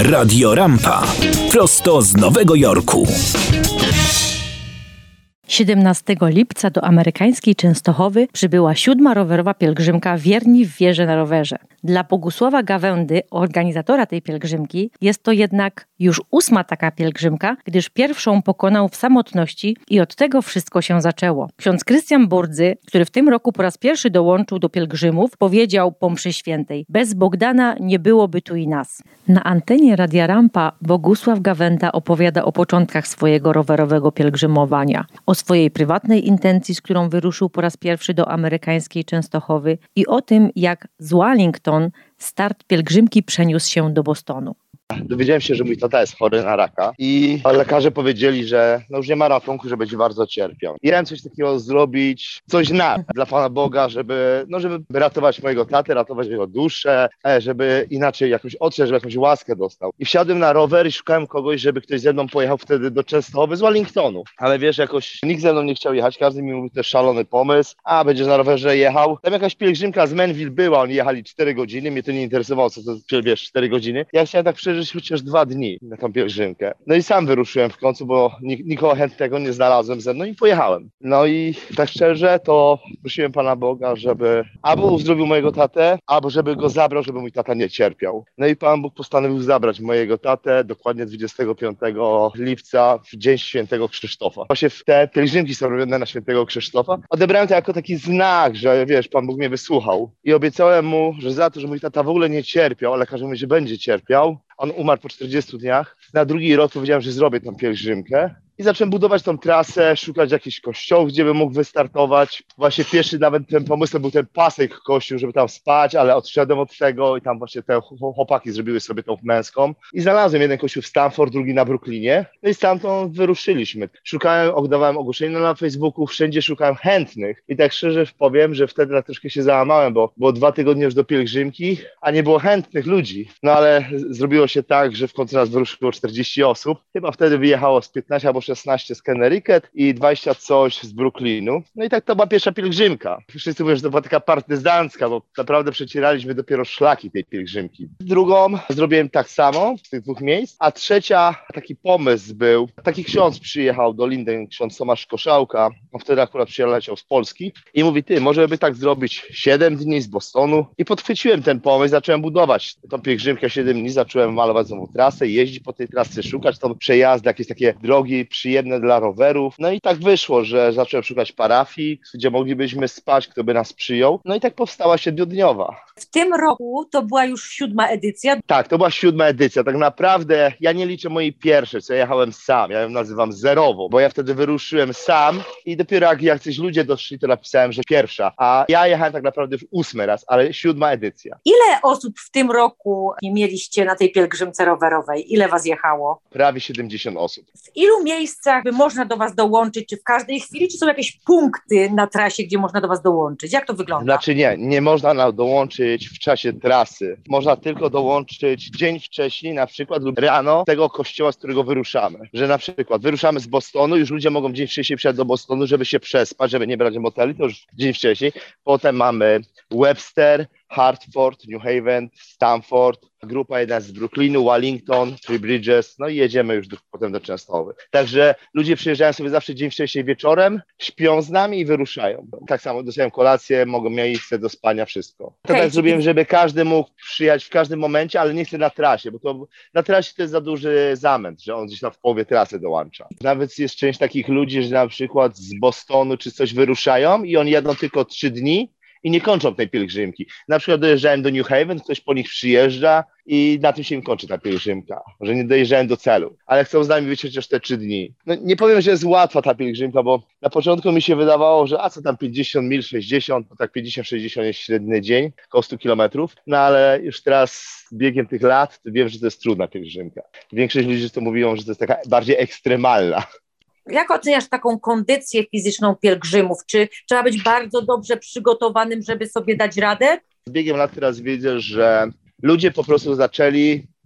Radio Rampa. Prosto z Nowego Jorku. 17 lipca do amerykańskiej Częstochowy przybyła 7. rowerowa pielgrzymka Wierni w wierze na rowerze. Dla Bogusława Gawędy, organizatora tej pielgrzymki, jest to jednak już 8. taka pielgrzymka, gdyż pierwszą pokonał w samotności i od tego wszystko się zaczęło. Ksiądz Krystian Burdzy, który w tym roku po raz pierwszy dołączył do pielgrzymów, powiedział po mszy świętej: bez Bogdana nie byłoby tu i nas. Na antenie Radia Rampa Bogusław Gawęda opowiada o początkach swojego rowerowego pielgrzymowania, o swojej prywatnej intencji, z którą wyruszył po raz pierwszy do amerykańskiej Częstochowy i o tym, jak z Wellington start pielgrzymki przeniósł się do Bostonu. Dowiedziałem się, że mój tata jest chory na raka i lekarze powiedzieli, że już nie ma ratunku, że będzie bardzo cierpiał. I chciałem coś takiego zrobić, coś dla Pana Boga, żeby ratować mojego tatę, ratować jego duszę, żeby inaczej jakąś otrzeć, żeby jakąś łaskę dostał. I wsiadłem na rower i szukałem kogoś, żeby ktoś ze mną pojechał wtedy do Częstochowy z Wellingtonu. Ale wiesz, jakoś nikt ze mną nie chciał jechać, każdy mi mówił, to jest szalony pomysł, będziesz na rowerze jechał. Tam jakaś pielgrzymka z Manville była, oni jechali 4 godziny, mnie to nie interesowało, co to, wiesz, 4 godziny. Ja chciałem tak przeżyć chociaż 2 dni na tą pielgrzymkę. No i sam wyruszyłem w końcu, bo nikogo chętnego nie znalazłem ze mną i pojechałem. No i tak szczerze to prosiłem Pana Boga, żeby albo uzdrowił mojego tatę, albo żeby go zabrał, żeby mój tata nie cierpiał. No i Pan Bóg postanowił zabrać mojego tatę dokładnie 25 lipca w dzień świętego Krzysztofa. Właśnie te pielgrzymki są robione na świętego Krzysztofa. Odebrałem to jako taki znak, że wiesz, Pan Bóg mnie wysłuchał i obiecałem mu, że za to, że mój tata w ogóle nie cierpiał, a lekarze mówią, że będzie cierpiał. On umarł po 40 dniach. Na drugi rok powiedziałem, że zrobię tą pielgrzymkę. I zacząłem budować tą trasę, szukać jakichś kościołów, gdzie bym mógł wystartować. Właśnie pierwszy nawet ten pomysł był ten pasek kościół, żeby tam spać, ale odszedłem od tego i tam właśnie te chłopaki zrobiły sobie tą męską. I znalazłem jeden kościół w Stanford, drugi na Brooklynie. No i stamtąd wyruszyliśmy. Oddawałem ogłoszenia na Facebooku, wszędzie szukałem chętnych. I tak szczerze powiem, że wtedy tak troszkę się załamałem, bo było 2 tygodnie już do pielgrzymki, a nie było chętnych ludzi. No ale zrobiło się tak, że w końcu nas wyruszyło 40 osób. Chyba wtedy wyjechało z 15 albo 16 z Connecticut i 20 coś z Brooklynu. No i tak to była pierwsza pielgrzymka. Wszyscy mówią, że to była taka partyzancka, bo naprawdę przecieraliśmy dopiero szlaki tej pielgrzymki. Drugą zrobiłem tak samo z tych 2 miejsc, a trzecia taki pomysł był. Taki ksiądz przyjechał do Linden, ksiądz Tomasz Koszałka, on wtedy akurat przyleciał z Polski i mówi, może by tak zrobić 7 dni z Bostonu. I podchwyciłem ten pomysł, zacząłem budować tą pielgrzymkę 7 dni, zacząłem malować znowu trasę, jeździć po tej trasie, szukać tam przejazdy, jakieś takie drogi przyjemne dla rowerów. No i tak wyszło, że zacząłem szukać parafii, gdzie moglibyśmy spać, kto by nas przyjął. No i tak powstała 7-dniowa. W tym roku to była już 7. edycja. Tak, to była 7. edycja. Tak naprawdę ja nie liczę mojej pierwszej, co ja jechałem sam. Ja ją nazywam zerową, bo ja wtedy wyruszyłem sam i dopiero jak jacyś ludzie doszli, to napisałem, że pierwsza. A ja jechałem tak naprawdę już 8. raz, ale 7. edycja. Ile osób w tym roku mieliście na tej pielgrzymce rowerowej? Ile was jechało? Prawie 70 osób. W ilu miejscach można do was dołączyć? Czy w każdej chwili? Czy są jakieś punkty na trasie, gdzie można do was dołączyć? Jak to wygląda? Znaczy nie można dołączyć w czasie trasy. Można tylko dołączyć dzień wcześniej, na przykład lub rano tego kościoła, z którego wyruszamy. Że na przykład wyruszamy z Bostonu, już ludzie mogą dzień wcześniej przyjechać do Bostonu, żeby się przespać, żeby nie brać moteli, to już dzień wcześniej. Potem mamy Webster, Hartford, New Haven, Stanford, grupa jedna z Brooklynu, Wellington, Three Bridges, no i jedziemy już potem do Częstochowy. Także ludzie przyjeżdżają sobie zawsze dzień wcześniej wieczorem, śpią z nami i wyruszają. Tak samo dostają kolację, mogą mieć miejsce do spania, wszystko. To tak zrobiłem, żeby każdy mógł przyjechać w każdym momencie, ale nie chcę na trasie, bo to na trasie to jest za duży zamęt, że on gdzieś tam w połowie trasy dołącza. Nawet jest część takich ludzi, że na przykład z Bostonu czy coś wyruszają i oni jadą tylko 3 dni, i nie kończą tej pielgrzymki. Na przykład dojeżdżałem do New Haven, ktoś po nich przyjeżdża i na tym się im kończy ta pielgrzymka, że nie dojeżdżałem do celu, ale chcą z nami być chociaż te 3 dni. No, nie powiem, że jest łatwa ta pielgrzymka, bo na początku mi się wydawało, że co tam 50 mil, 60, bo tak 50-60 jest średni dzień, około 100 kilometrów, no ale już teraz z biegiem tych lat to wiem, że to jest trudna pielgrzymka. Większość ludzi to mówią, że to jest taka bardziej ekstremalna. Jak oceniasz taką kondycję fizyczną pielgrzymów? Czy trzeba być bardzo dobrze przygotowanym, żeby sobie dać radę? Z biegiem lat teraz widzę, że ludzie po prostu zaczęli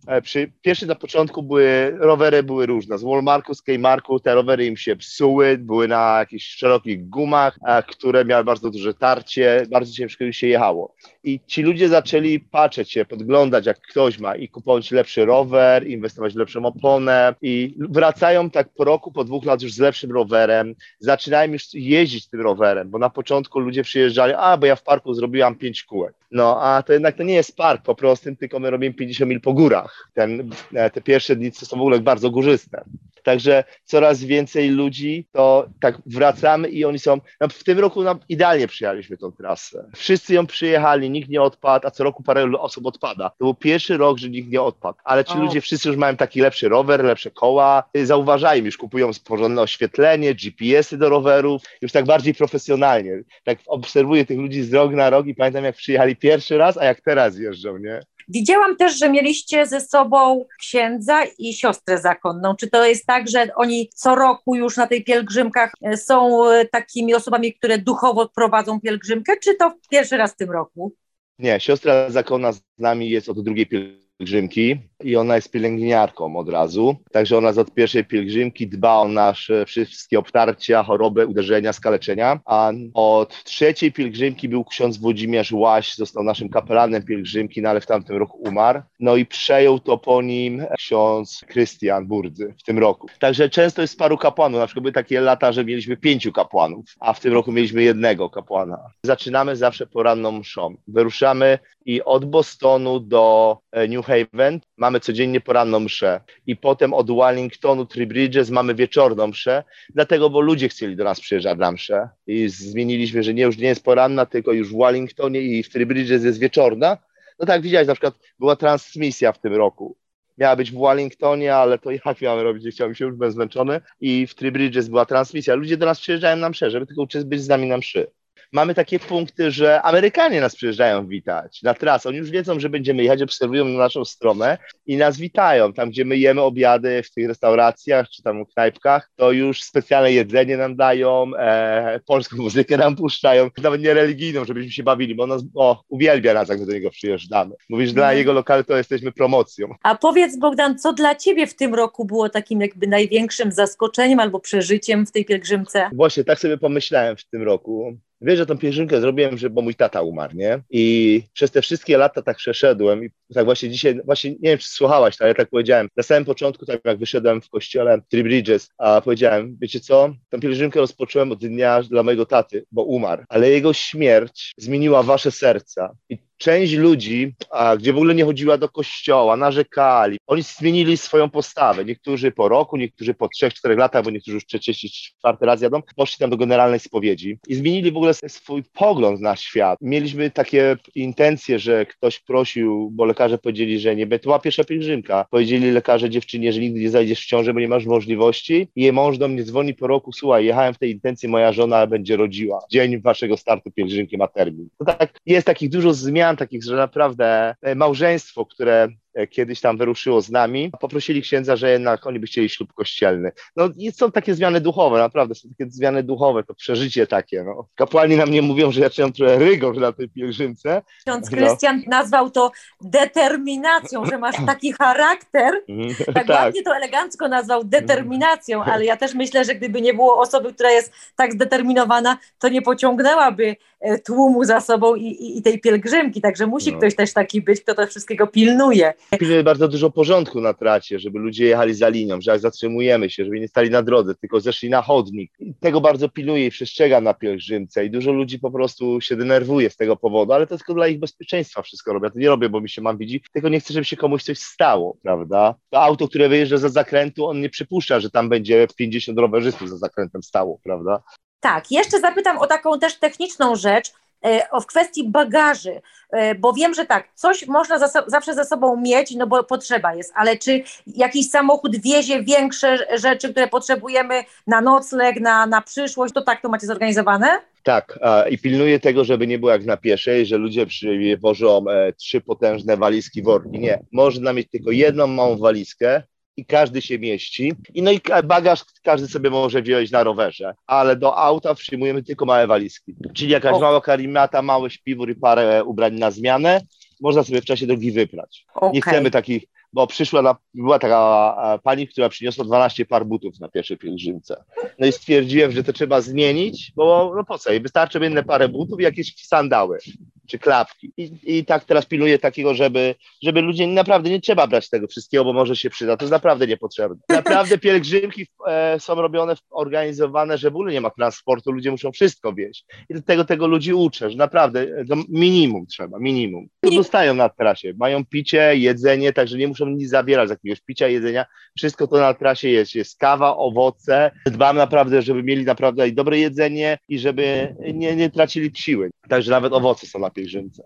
Pierwsze na początku rowery były różne. Z Walmartu, z Kmartu te rowery im się psuły, były na jakichś szerokich gumach, które miały bardzo duże tarcie, bardzo ciężko już się jechało. I ci ludzie zaczęli patrzeć się, podglądać jak ktoś ma i kupować lepszy rower, inwestować w lepszą oponę i wracają tak po roku, po 2 latach już z lepszym rowerem, zaczynają już jeździć tym rowerem, bo na początku ludzie przyjeżdżali, bo ja w parku zrobiłam 5 kółek. No, a to jednak to nie jest park po prostu, tylko my robimy 50 mil po górach. Te pierwsze dni są w ogóle bardzo górzyste. Także coraz więcej ludzi, to tak wracamy i oni są, w tym roku idealnie przyjechaliśmy tą trasę. Wszyscy ją przyjechali, nikt nie odpadł, a co roku parę osób odpada. To był pierwszy rok, że nikt nie odpadł, ale ci ludzie wszyscy już mają taki lepszy rower, lepsze koła, zauważają, już kupują porządne oświetlenie, GPS-y do rowerów, już tak bardziej profesjonalnie. Tak obserwuję tych ludzi z rok na rok i pamiętam jak przyjechali pierwszy raz, a jak teraz jeżdżą, nie? Widziałam też, że mieliście ze sobą księdza i siostrę zakonną. Czy to jest tak, że oni co roku już na tej pielgrzymkach są takimi osobami, które duchowo prowadzą pielgrzymkę, czy to pierwszy raz w tym roku? Nie, siostra zakonna z nami jest od drugiej pielgrzymki i ona jest pielęgniarką od razu, także ona od pierwszej pielgrzymki dba o nasze wszystkie obtarcia, choroby, uderzenia, skaleczenia, a od trzeciej pielgrzymki był ksiądz Włodzimierz Łaś, został naszym kapelanem pielgrzymki, no ale w tamtym roku umarł, no i przejął to po nim ksiądz Krystian Burdzy w tym roku. Także często jest paru kapłanów, na przykład były takie lata, że mieliśmy 5 kapłanów, a w tym roku mieliśmy 1 kapłana. Zaczynamy zawsze poranną mszą, wyruszamy i od Bostonu do New Haven mamy codziennie poranną mszę i potem od Wellingtonu, Three Bridges mamy wieczorną mszę, dlatego, bo ludzie chcieli do nas przyjeżdżać na mszę i zmieniliśmy, że już nie jest poranna, tylko już w Wellingtonie i w Three Bridges jest wieczorna. No tak widziałeś, na przykład była transmisja w tym roku. Miała być w Wellingtonie, ale to jak miałem robić, nie chciałem się, już byłem zmęczony i w Three Bridges była transmisja. Ludzie do nas przyjeżdżają na mszę, żeby tylko być z nami na mszy. Mamy takie punkty, że Amerykanie nas przyjeżdżają witać na trasę. Oni już wiedzą, że będziemy jechać, obserwują naszą stronę i nas witają. Tam, gdzie my jemy obiady w tych restauracjach czy tam w knajpkach, to już specjalne jedzenie nam dają, polską muzykę nam puszczają, nawet nie religijną, żebyśmy się bawili, bo on nas uwielbia nas, jak my do niego przyjeżdżamy. Mówisz, dla jego lokalu to jesteśmy promocją. A powiedz, Bogdan, co dla ciebie w tym roku było takim jakby największym zaskoczeniem albo przeżyciem w tej pielgrzymce? Właśnie tak sobie pomyślałem w tym roku. Wiesz, że tą pielgrzymkę zrobiłem, bo mój tata umarł, nie? I przez te wszystkie lata tak przeszedłem i tak właśnie dzisiaj, nie wiem, czy słuchałaś, ale tak powiedziałem, na samym początku, tak jak wyszedłem w kościele Three Bridges, a powiedziałem, wiecie co, tą pielgrzymkę rozpocząłem od dnia dla mojego taty, bo umarł, ale jego śmierć zmieniła wasze serca. I część ludzi, gdzie w ogóle nie chodziła do kościoła, narzekali. Oni zmienili swoją postawę. Niektórzy po roku, niektórzy po 3-4 latach, bo niektórzy już 34 raz jadą, poszli tam do generalnej spowiedzi i zmienili w ogóle swój pogląd na świat. Mieliśmy takie intencje, że ktoś prosił, bo lekarze powiedzieli, że nie będzie. To była pierwsza pielgrzymka. Powiedzieli lekarze dziewczynie, że nigdy nie zajdziesz w ciążę, bo nie masz możliwości. I jej mąż do mnie dzwoni po roku, słuchaj, jechałem w tej intencji, moja żona będzie rodziła. Dzień waszego startu pielgrzymki ma termin. To tak, jest takich dużo zmian, takich, że naprawdę małżeństwo, które kiedyś tam wyruszyło z nami, poprosili księdza, że jednak oni by chcieli ślub kościelny. No i są takie zmiany duchowe, naprawdę są takie zmiany duchowe, to przeżycie takie, no. Kapłani nam nie mówią, że ja czułem trochę rygor na tej pielgrzymce. Ksiądz Krystian nazwał to determinacją, że masz taki charakter, tak ładnie to elegancko nazwał determinacją, ale ja też myślę, że gdyby nie było osoby, która jest tak zdeterminowana, to nie pociągnęłaby tłumu za sobą i tej pielgrzymki, także musi ktoś też taki być, kto to wszystkiego pilnuje. Pilnuje bardzo dużo porządku na trasie, żeby ludzie jechali za linią, że jak zatrzymujemy się, żeby nie stali na drodze, tylko zeszli na chodnik. I tego bardzo pilnuję i przestrzegam na pielgrzymce i dużo ludzi po prostu się denerwuje z tego powodu, ale to tylko dla ich bezpieczeństwa wszystko robię. Ja to nie robię, bo mi się mam widzi, tylko nie chcę, żeby się komuś coś stało, prawda? To auto, które wyjeżdża za zakrętu, on nie przypuszcza, że tam będzie 50 rowerzystów za zakrętem stało, prawda? Tak, jeszcze zapytam o taką też techniczną rzecz, w kwestii bagaży, bo wiem, że tak, coś można zawsze ze sobą mieć, no bo potrzeba jest, ale czy jakiś samochód wiezie większe rzeczy, które potrzebujemy na nocleg, na przyszłość, to tak to macie zorganizowane? Tak, i pilnuję tego, żeby nie było jak na pieszej, że ludzie wożą 3 potężne walizki, worki. Nie, można mieć tylko jedną małą walizkę, i każdy się mieści. I no i bagaż każdy sobie może wziąć na rowerze, ale do auta przyjmujemy tylko małe walizki. Czyli jakaś mała karimata, mały śpiwór i parę ubrań na zmianę można sobie w czasie drogi wyprać. Nie chcemy takich bo była taka pani, która przyniosła 12 par butów na pierwszej pielgrzymce. No i stwierdziłem, że to trzeba zmienić, bo no po co? I wystarczy inne parę butów i jakieś sandały czy klapki. I tak teraz pilnuję takiego, żeby ludzie naprawdę nie trzeba brać tego wszystkiego, bo może się przyda. To jest naprawdę niepotrzebne. Naprawdę pielgrzymki są robione, organizowane, że w ogóle nie ma transportu, ludzie muszą wszystko wieźć. I tego ludzi uczę, że naprawdę minimum trzeba, minimum. Dostają na trasie, mają picie, jedzenie, także nie muszą nic zabierać z jakiegoś picia, jedzenia. Wszystko to na trasie jest. Jest kawa, owoce. Dbam naprawdę, żeby mieli naprawdę dobre jedzenie i żeby nie tracili siły. Także nawet owoce są na pielgrzymce.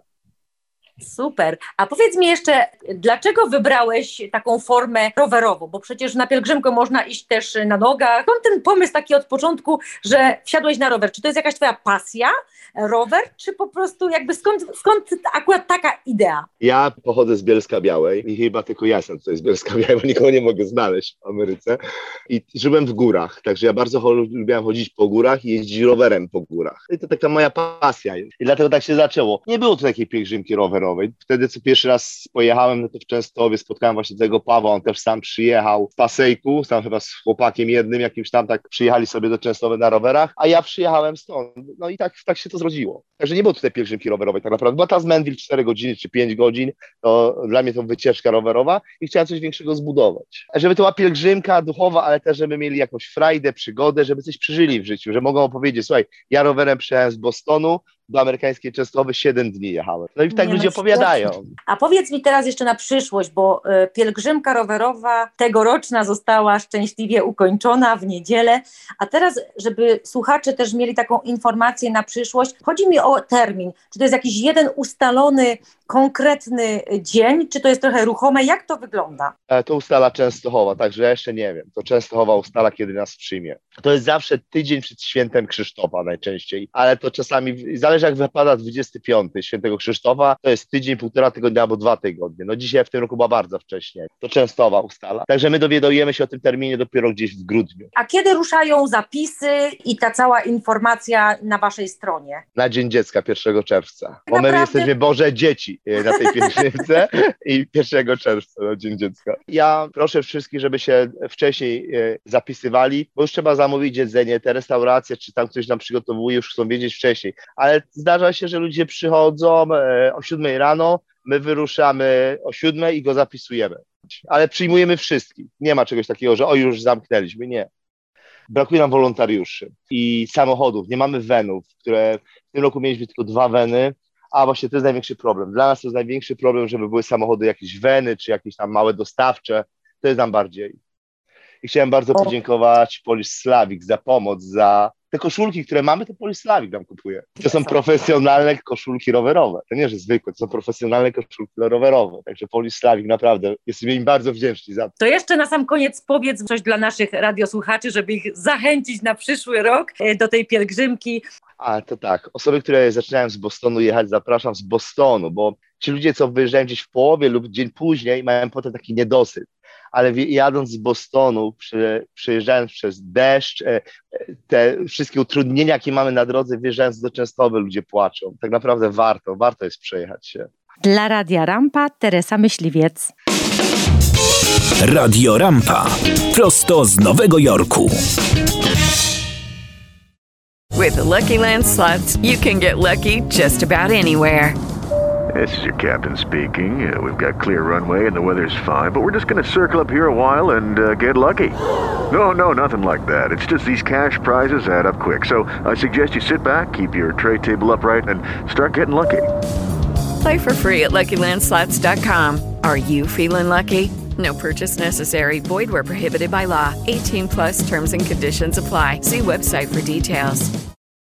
Super. A powiedz mi jeszcze, dlaczego wybrałeś taką formę rowerową? Bo przecież na pielgrzymkę można iść też na nogach. Skąd ten pomysł taki od początku, że wsiadłeś na rower? Czy to jest jakaś twoja pasja, rower, czy po prostu jakby skąd akurat taka idea? Ja pochodzę z Bielska Białej i chyba tylko ja jestem tutaj z Bielska Białej, bo nikogo nie mogę znaleźć w Ameryce. I żyłem w górach, także ja bardzo lubiłem chodzić po górach i jeździć rowerem po górach. I to taka moja pasja jest. I dlatego tak się zaczęło. Nie było tu takiej pielgrzymki rowerowej. Wtedy, co pierwszy raz pojechałem, no to w Częstochowie spotkałem właśnie tego Pawła, on też sam przyjechał z Pasejku, tam chyba z chłopakiem jednym, jakimś tam tak przyjechali sobie do Częstochowy na rowerach, a ja przyjechałem stąd. No i tak się to zrodziło. Także nie było tutaj pielgrzymki rowerowej tak naprawdę. Była ta z Mendil 4 godziny czy 5 godzin, to dla mnie to wycieczka rowerowa i chciałem coś większego zbudować. Żeby to była pielgrzymka duchowa, ale też, żeby mieli jakąś frajdę, przygodę, żeby coś przeżyli w życiu, że mogą opowiedzieć, słuchaj, ja rowerem przyjechałem z Bostonu, do amerykańskiej Częstochowy 7 dni jechałem. No i tak ludzie opowiadają. A powiedz mi teraz jeszcze na przyszłość, bo pielgrzymka rowerowa tegoroczna została szczęśliwie ukończona w niedzielę, a teraz, żeby słuchacze też mieli taką informację na przyszłość, chodzi mi o termin. Czy to jest jakiś jeden ustalony, konkretny dzień, czy to jest trochę ruchome? Jak to wygląda? To ustala Częstochowa, także ja jeszcze nie wiem. To Częstochowa ustala, kiedy nas przyjmie. To jest zawsze tydzień przed świętem Krzysztofa najczęściej, ale to czasami zależy jak wypada 25 świętego Krzysztofa, to jest tydzień, 1,5 tygodnia albo 2 tygodnie. No dzisiaj w tym roku była bardzo wcześnie. To Częstochowa ustala. Także my dowiadujemy się o tym terminie dopiero gdzieś w grudniu. A kiedy ruszają zapisy i ta cała informacja na waszej stronie? Na Dzień Dziecka 1 czerwca. Bo my jesteśmy Boże Dzieci na tej pielgrzymce i 1 czerwca na Dzień Dziecka. Ja proszę wszystkich, żeby się wcześniej zapisywali, bo już trzeba zamówić jedzenie, te restauracje, czy tam ktoś nam przygotowuje, już chcą wiedzieć wcześniej. Ale zdarza się, że ludzie przychodzą o 7 rano, my wyruszamy o 7 i go zapisujemy. Ale przyjmujemy wszystkich. Nie ma czegoś takiego, że już zamknęliśmy. Nie. Brakuje nam wolontariuszy i samochodów. Nie mamy vanów, które w tym roku mieliśmy tylko 2 vany, a właśnie to jest największy problem. Dla nas to jest największy problem, żeby były samochody, jakieś vany, czy jakieś tam małe dostawcze. To jest nam bardziej. I chciałem bardzo podziękować Polish Slavic za pomoc, za te koszulki, które mamy, to Polish Slavic nam kupuje. To są profesjonalne koszulki rowerowe. To nie, że zwykłe, to są profesjonalne koszulki rowerowe. Także Polish Slavic naprawdę, jesteśmy im bardzo wdzięczni za to. To jeszcze na sam koniec powiedz coś dla naszych radiosłuchaczy, żeby ich zachęcić na przyszły rok do tej pielgrzymki. A to tak, osoby, które zaczynają z Bostonu jechać, zapraszam z Bostonu, bo ci ludzie, co wyjeżdżają gdzieś w połowie lub dzień później, mają potem taki niedosyt. Ale jadąc z Bostonu, przejeżdżając przez deszcz, te wszystkie utrudnienia, jakie mamy na drodze, wjeżdżając do Częstochowy, ludzie płaczą. Tak naprawdę warto jest przejechać się. Dla Radia Rampa Teresa Myśliwiec. Radio Rampa. Prosto z Nowego Jorku. With the Lucky Land Slots, you can get lucky just about anywhere. This is your captain speaking. We've got clear runway and the weather's fine, but we're just going to circle up here a while and get lucky. No, nothing like that. It's just these cash prizes add up quick. So I suggest you sit back, keep your tray table upright, and start getting lucky. Play for free at LuckyLandSlots.com. Are you feeling lucky? No purchase necessary. Void where prohibited by law. 18+ terms and conditions apply. See website for details.